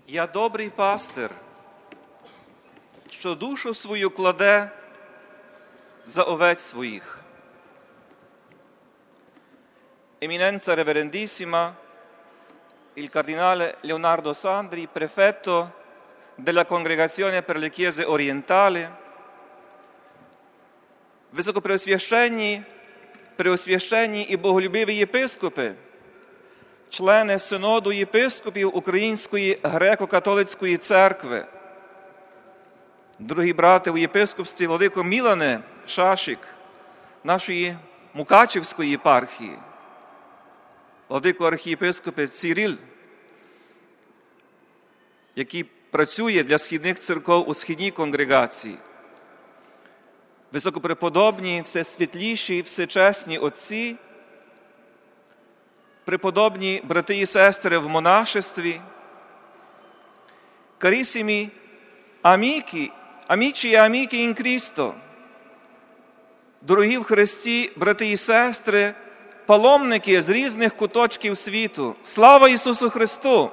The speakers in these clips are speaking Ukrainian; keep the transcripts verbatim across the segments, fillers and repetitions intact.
Я добрий пастир, що душу свою кладе за овець своїх. Eminenza Reverendissima, il cardinale Leonardo Sandri, prefetto della Congregazione per le Chiese Orientali, високопреосвященні, преосвященні і боголюбиві єпископи, члени Синоду єпископів Української греко-католицької церкви, дорогі брати у єпископстві владико Мілане Шашик, нашої Мукачівської єпархії, владико архієпископе Цирил, який працює для східних церков у східній конгрегації, високопреподобні, всесвітліші, всечесні отці, преподобні брати і сестри в монашестві, carissimi amici, amici e amiche in Cristo, дорогі в Христі брати і сестри, паломники з різних куточків світу. Слава Ісусу Христу!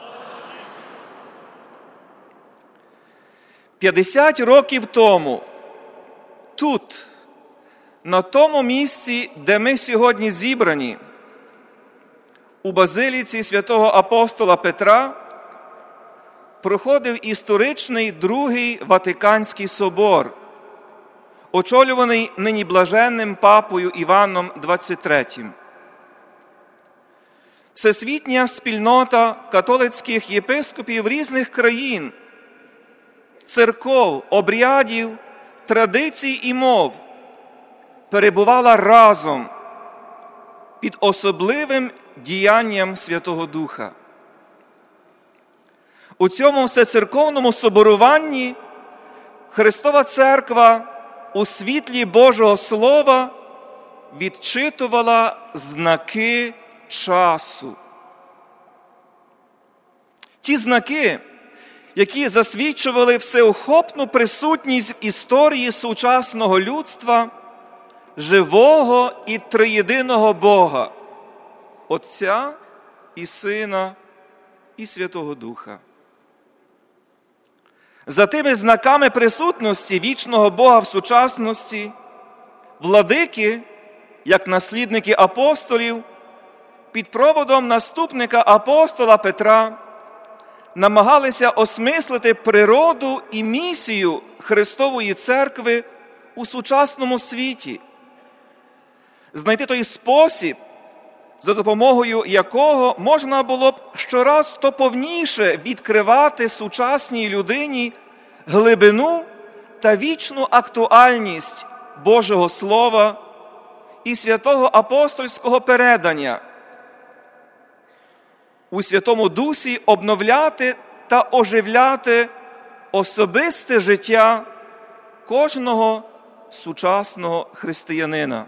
п'ятдесят років тому тут, на тому місці, де ми сьогодні зібрані, у базиліці святого апостола Петра, проходив історичний Другий Ватиканський собор, очолюваний нині блаженним папою Іваном двадцять третім. Всесвітня спільнота католицьких єпископів різних країн, церков, обрядів, традицій і мов перебувала разом під особливим діянням Святого Духа. У цьому всецерковному соборуванні Христова Церква у світлі Божого Слова відчитувала знаки часу. Ті знаки, які засвідчували всеохопну присутність в історії сучасного людства живого і триєдиного Бога – Отця і Сина і Святого Духа. За тими знаками присутності вічного Бога в сучасності, владики, як наслідники апостолів, під проводом наступника апостола Петра намагалися осмислити природу і місію Христової Церкви у сучасному світі, знайти той спосіб, за допомогою якого можна було б щораз то повніше відкривати сучасній людині глибину та вічну актуальність Божого Слова і святого апостольського передання, у Святому Дусі обновляти та оживляти особисте життя кожного сучасного християнина.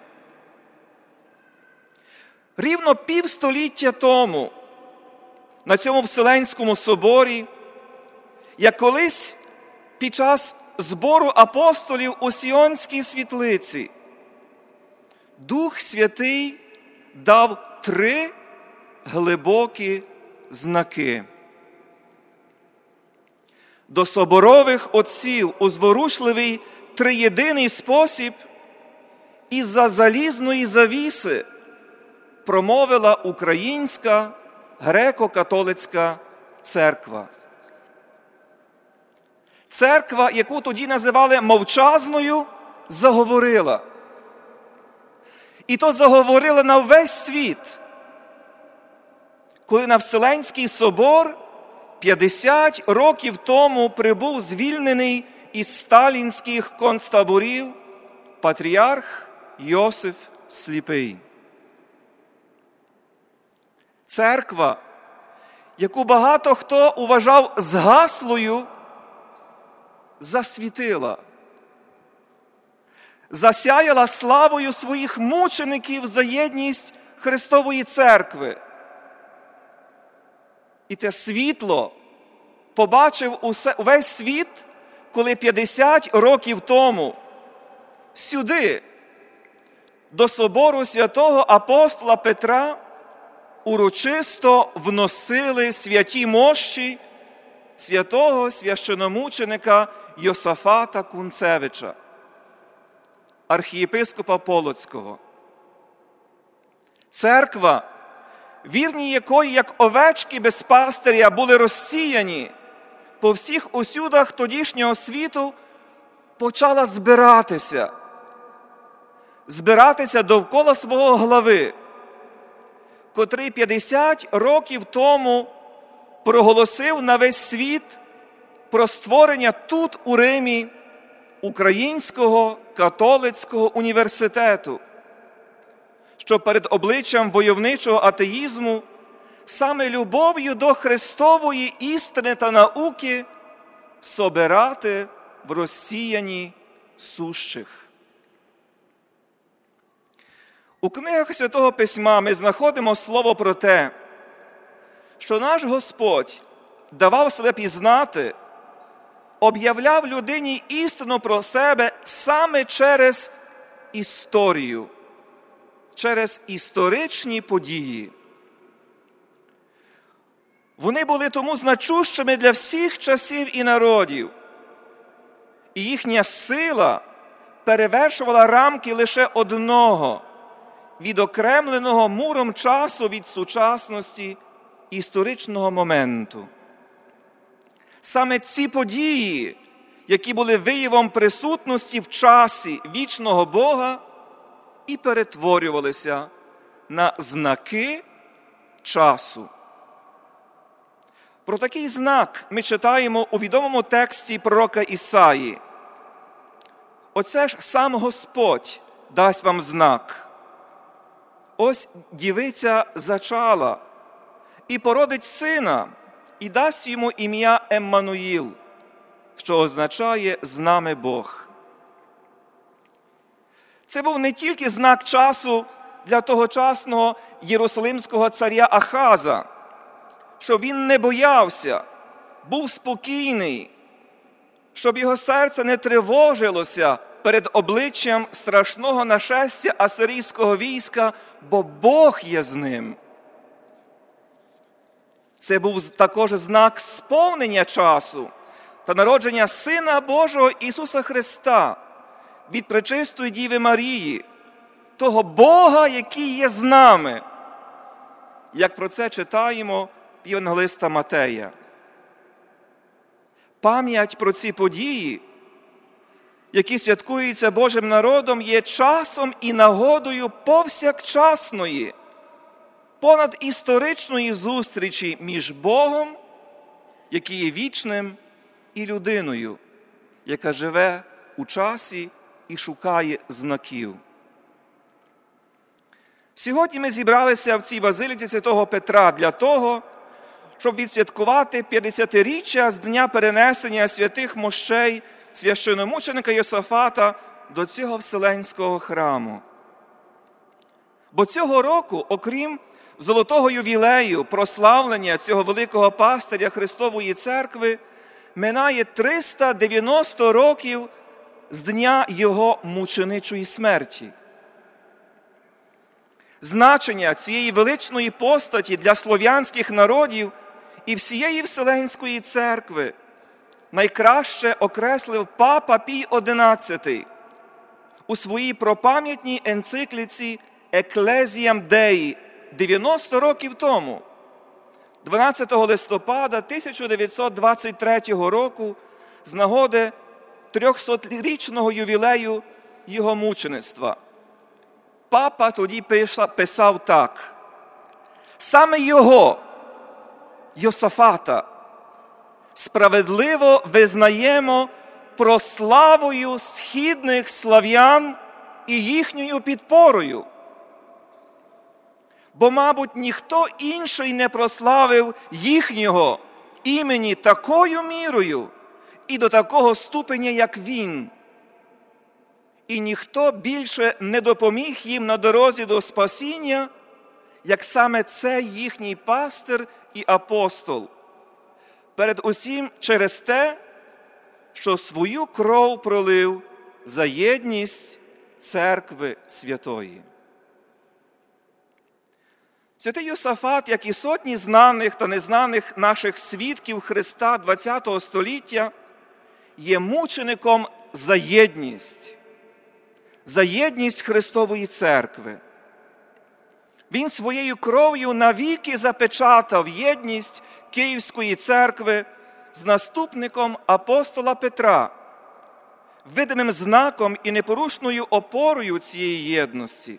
Рівно півстоліття тому на цьому Вселенському соборі, як колись під час збору апостолів у Сіонській світлиці, Дух Святий дав три глибокі знаки. До соборових отців у зворушливий триєдиний спосіб із-за залізної завіси промовила Українська греко-католицька церква. Церква, яку тоді називали мовчазною, заговорила. І то заговорила на весь світ, коли на Вселенський собор п'ятдесят років тому прибув звільнений із сталінських концтаборів патріарх Йосиф Сліпий. Церква, яку багато хто вважав згаслою, засвітила, засяяла славою своїх мучеників за єдність Христової Церкви. І те світло побачив увесь світ, коли п'ятдесят років тому сюди, до собору святого апостола Петра, урочисто вносили святі мощі святого священомученика Йосафата Кунцевича, архієпископа Полоцького. Церква, вірні якої, як овечки без пастиря, були розсіяні по всіх усюдах тодішнього світу, почала збиратися. Збиратися довкола свого глави, котрий п'ятдесят років тому проголосив на весь світ про створення тут, у Римі, Українського католицького університету, що перед обличчям войовничого атеїзму саме любов'ю до Христової істини та науки собирати в розсіяні сущих. У книгах Святого Письма ми знаходимо слово про те, що наш Господь давав себе пізнати, об'являв людині істину про себе саме через історію, через історичні події. Вони були тому значущими для всіх часів і народів, і їхня сила перевершувала рамки лише одного, відокремленого муром часу від сучасності історичного моменту. Саме ці події, які були виявом присутності в часі вічного Бога, і перетворювалися на знаки часу. Про такий знак ми читаємо у відомому тексті пророка Ісаї. Оце ж сам Господь дасть вам знак. Ось дівиця зачала і породить сина, і дасть йому ім'я Еммануїл, що означає «з нами Бог». Це був не тільки знак часу для тогочасного єрусалимського царя Ахаза, що він не боявся, був спокійний, щоб його серце не тривожилося перед обличчям страшного нашестя асирійського війська, бо Бог є з ним. Це був також знак сповнення часу та народження Сина Божого Ісуса Христа від пречистої Діви Марії, того Бога, який є з нами, як про це читаємо в Євангелиста Матея. Пам'ять про ці події, які святкуються Божим народом, є часом і нагодою повсякчасної, понадісторичної зустрічі між Богом, який є вічним, і людиною, яка живе у часі і шукає знаків. Сьогодні ми зібралися в цій базиліці Святого Петра для того, щоб відсвяткувати п'ятдесятиріччя з дня перенесення святих мощей священомученика Йосафата до цього Вселенського храму. Бо цього року, окрім золотого ювілею, прославлення цього великого пастиря Христової Церкви, минає триста дев'яносто років з дня його мученичої смерті. Значення цієї величної постаті для слов'янських народів і всієї Вселенської Церкви найкраще окреслив папа Пій одинадцятий у своїй пропам'ятній енцикліці «Еклезіям Деї» дев'яносто років тому, дванадцятого листопада тисяча дев'ятсот двадцять третього року, з нагоди трьохсотрічного ювілею його мучеництва. Папа тоді писав так: «Саме його, Йосафата, справедливо визнаємо прославою східних слав'ян і їхньою підпорою. Бо, мабуть, ніхто інший не прославив їхнього імені такою мірою і до такого ступеня, як він. І ніхто більше не допоміг їм на дорозі до спасіння, як саме цей їхній пастир і апостол. Перед усім через те, що свою кров пролив за єдність Церкви Святої». Святий Йосафат, як і сотні знаних та незнаних наших свідків Христа ХХ століття, є мучеником за єдність, за єдність Христової Церкви. Він своєю кров'ю навіки запечатав єдність Київської церкви з наступником апостола Петра, видимим знаком і непорушною опорою цієї єдності.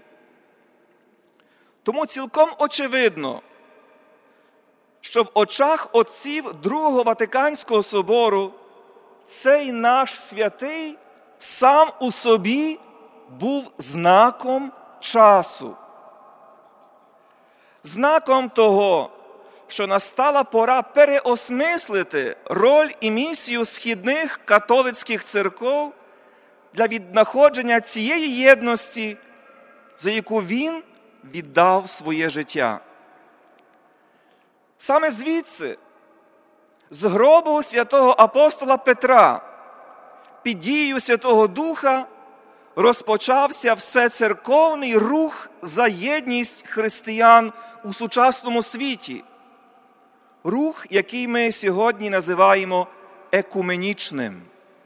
Тому цілком очевидно, що в очах отців Другого Ватиканського собору цей наш святий сам у собі був знаком часу. Знаком того, що настала пора переосмислити роль і місію східних католицьких церков для віднаходження цієї єдності, за яку він віддав своє життя. Саме звідси, з гробу святого апостола Петра, під дією Святого Духа, розпочався всецерковний рух за єдність християн у сучасному світі. Рух, який ми сьогодні називаємо екуменічним.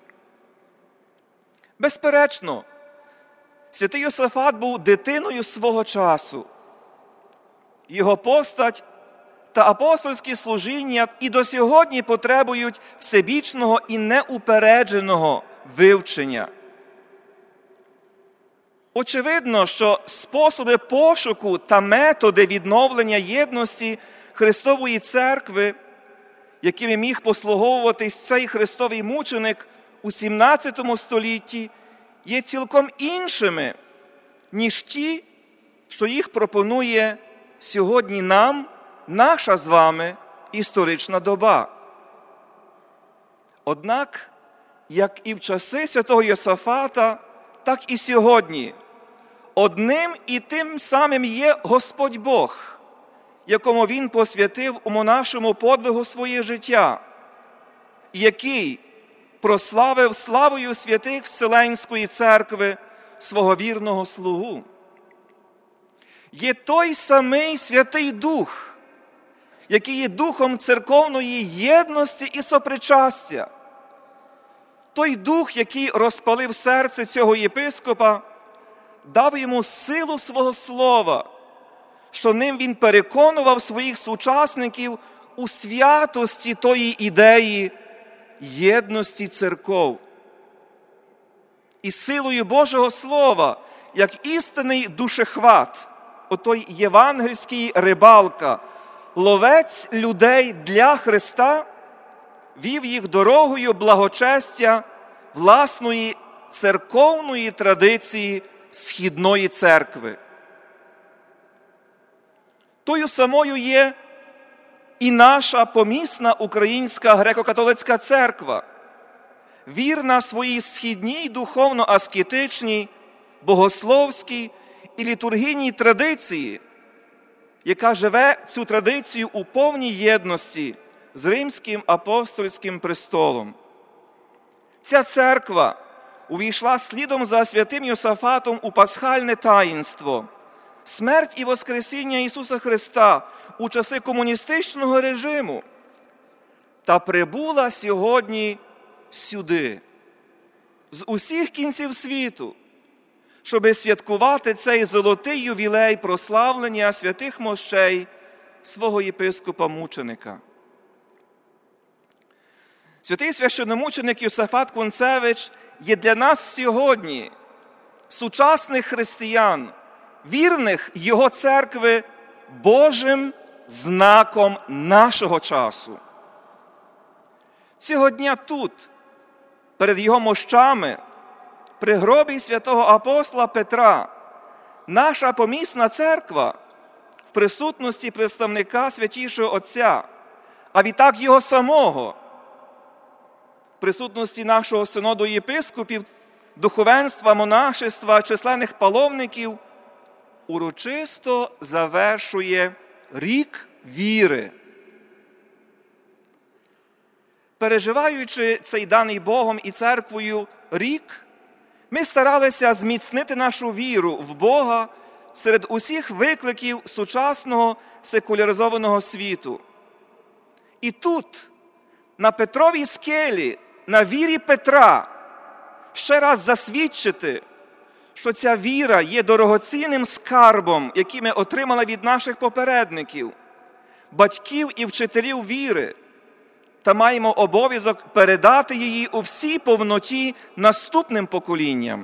Безперечно, святий Йосафат був дитиною свого часу. Його постать та апостольські служіння і до сьогодні потребують всебічного і неупередженого вивчення. Очевидно, що способи пошуку та методи відновлення єдності Христової Церкви, якими міг послуговуватись цей Христовий мученик у сімнадцятому столітті, є цілком іншими, ніж ті, що їх пропонує сьогодні нам наша з вами історична доба. Однак, як і в часи святого Йосафата, так і сьогодні одним і тим самим є Господь Бог, якому Він посвятив у монашому подвигу своє життя, який прославив славою святих Вселенської церкви свого вірного слугу. Є той самий Святий Дух, який є духом церковної єдності і сопричастя. Той Дух, який розпалив серце цього єпископа, дав йому силу свого слова, що ним він переконував своїх сучасників у святості тої ідеї єдності церков. І силою Божого Слова, як істинний душехват, отой євангельський рибалка, ловець людей для Христа, вів їх дорогою благочестя власної церковної традиції Східної церкви. Тою самою є і наша помісна Українська греко-католицька церква, вірна своїй східній духовно-аскетичній, богословській і літургійній традиції, яка живе цю традицію у повній єдності з Римським апостольським престолом. Ця церква увійшла слідом за святим Йосафатом у пасхальне таїнство, смерть і воскресіння Ісуса Христа у часи комуністичного режиму та прибула сьогодні сюди, з усіх кінців світу, щоби святкувати цей золотий ювілей прославлення святих мощей свого єпископа-мученика. Святий священномученик Йосафат Кунцевич є для нас сьогодні, сучасних християн, вірних Його церкви, Божим знаком нашого часу. Цього дня тут, перед Його мощами, при гробі святого апостола Петра, наша помісна церква в присутності представника Святішого Отця, а відтак Його самого, в присутності нашого синоду єпископів, духовенства, монашества, численних паломників, урочисто завершує рік віри. Переживаючи цей даний Богом і церквою рік, ми старалися зміцнити нашу віру в Бога серед усіх викликів сучасного секуляризованого світу. І тут, на Петровій скелі, на вірі Петра, ще раз засвідчити, що ця віра є дорогоцінним скарбом, який ми отримали від наших попередників, батьків і вчителів віри, та маємо обов'язок передати її у всій повноті наступним поколінням.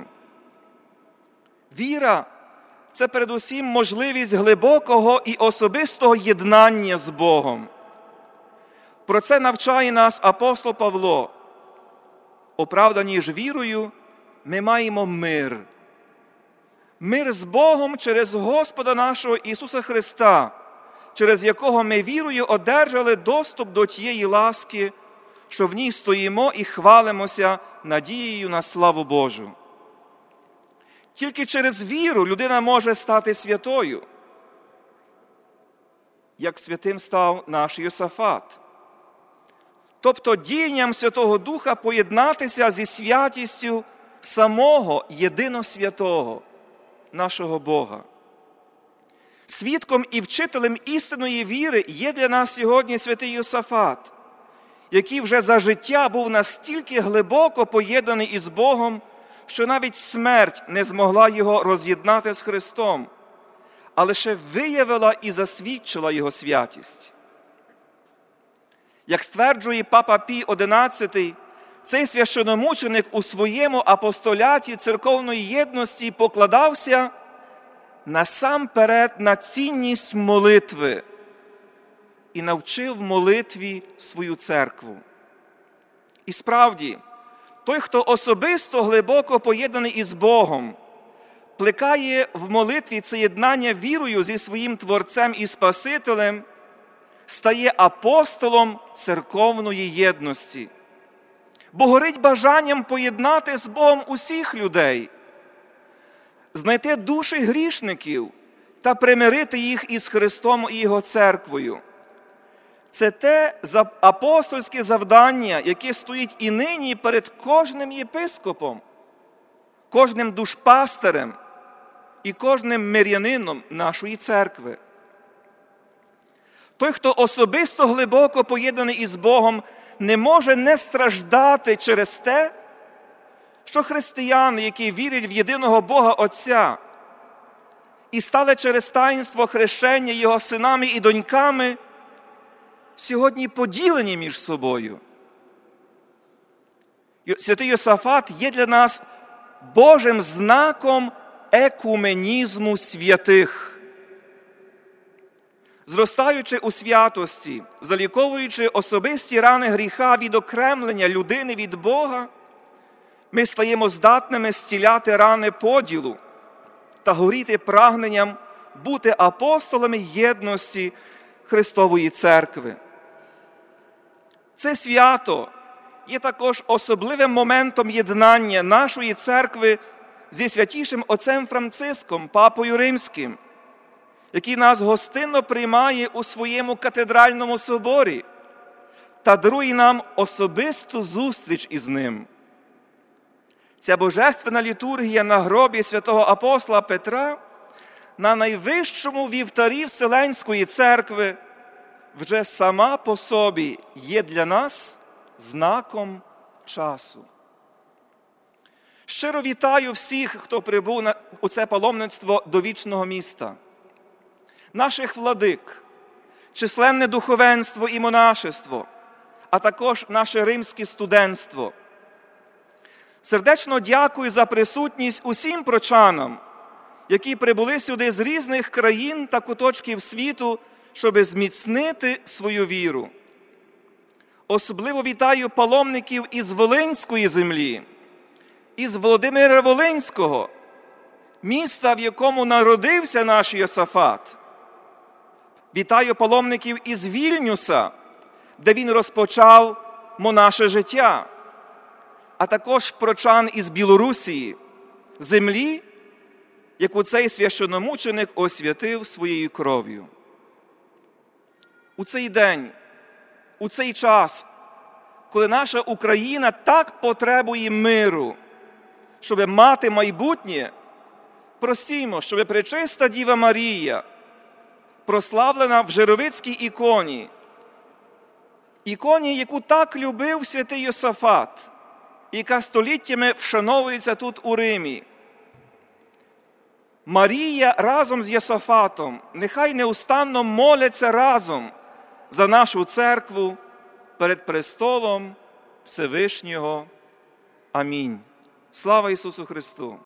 Віра – це передусім можливість глибокого і особистого єднання з Богом. Про це навчає нас апостол Павло. Оправдані ж вірою, ми маємо мир. Мир з Богом через Господа нашого Ісуса Христа, через якого ми вірою одержали доступ до тієї ласки, що в ній стоїмо і хвалимося надією на славу Божу. Тільки через віру людина може стати святою, як святим став наш Йосафат. Тобто діянням Святого Духа поєднатися зі святістю самого єдиносвятого, нашого Бога. Свідком і вчителем істинної віри є для нас сьогодні святий Йосафат, який вже за життя був настільки глибоко поєднаний із Богом, що навіть смерть не змогла його роз'єднати з Христом, а лише виявила і засвідчила його святість. Як стверджує папа Пій одинадцятий, цей священомученик у своєму апостоляті церковної єдності покладався насамперед на цінність молитви і навчив в молитві свою церкву. І справді, той, хто особисто глибоко поєднаний із Богом, плекає в молитві це єднання вірою зі своїм Творцем і Спасителем, стає апостолом церковної єдності, бо горить бажанням поєднати з Богом усіх людей, знайти душі грішників та примирити їх із Христом і Його церквою. Це те апостольське завдання, яке стоїть і нині перед кожним єпископом, кожним душпастерем і кожним мирянином нашої церкви. Той, хто особисто глибоко поєднаний із Богом, не може не страждати через те, що християни, які вірять в єдиного Бога Отця і стали через таїнство хрещення Його синами і доньками, сьогодні поділені між собою. Святий Йосафат є для нас Божим знаком екуменізму святих. Зростаючи у святості, заліковуючи особисті рани гріха відокремлення людини від Бога, ми стаємо здатними зціляти рани поділу та горіти прагненням бути апостолами єдності Христової Церкви. Це свято є також особливим моментом єднання нашої церкви зі святішим отцем Франциском, папою Римським, який нас гостинно приймає у своєму катедральному соборі та дарує нам особисту зустріч із ним. Ця божественна літургія на гробі святого апостола Петра на найвищому вівтарі Вселенської церкви вже сама по собі є для нас знаком часу. Щиро вітаю всіх, хто прибув у це паломництво до вічного міста, наших владик, численне духовенство і монашество, а також наше римське студентство. Сердечно дякую за присутність усім прочанам, які прибули сюди з різних країн та куточків світу, щоб зміцнити свою віру. Особливо вітаю паломників із Волинської землі, із Володимира Волинського, міста, в якому народився наш Йосафат. Вітаю паломників із Вільнюса, де він розпочав монаше життя, а також прочан із Білорусії, землі, яку цей священомученик освятив своєю кров'ю. У цей день, у цей час, коли наша Україна так потребує миру, щоб мати майбутнє, просімо, щоб пречиста Діва Марія, прославлена в Жировицькій іконі, іконі, яку так любив святий Йосафат, яка століттями вшановується тут у Римі. Марія разом з Йосафатом нехай неустанно моляться разом за нашу церкву перед престолом Всевишнього. Амінь. Слава Ісусу Христу!